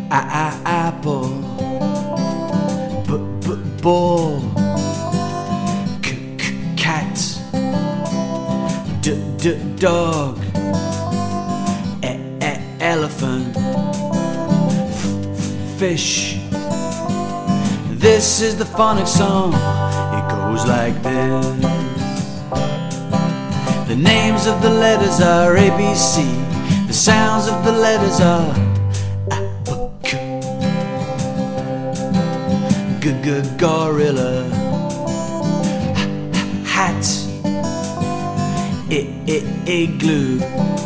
apple, ball, cat, dog, elephant, fish. This is the phonic song. It goes like this. The names of the letters are A, B, C. The sounds of the letters are gorilla, hat, igloo,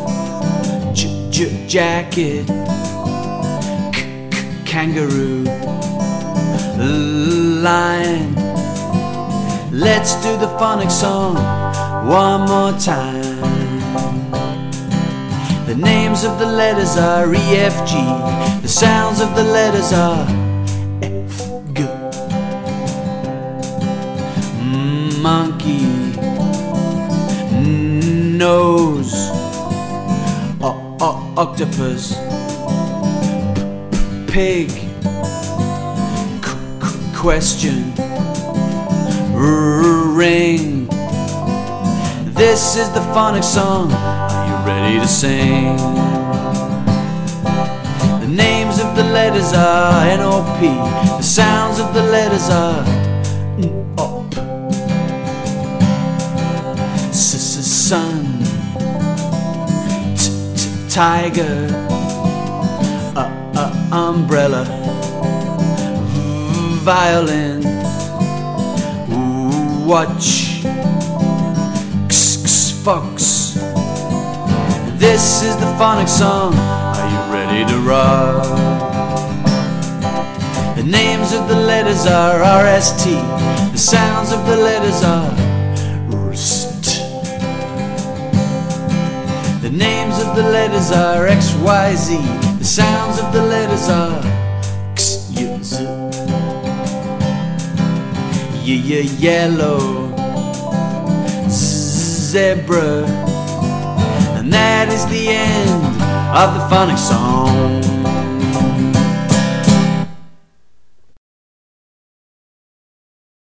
jacket, kangaroo, lion. Let's do the phonic song one more time. The names of the letters are E, F, G. The sounds of the letters are F, G. Monkey, nose, octopus, pig, question, ring. This is the phonic song. Are you ready to sing? The names of the letters are N-O-P. The sounds of the letters are up. Sun, tiger, umbrella, violin, watch, fox. This is the phonic song. Are you ready to rock? The names of the letters are R-S-T. The sounds of the letters are rst. The names of the letters are X, Y, Z. The sounds of the letters are X, Y, Z. Yellow, zebra. And that is the end of the phonic song.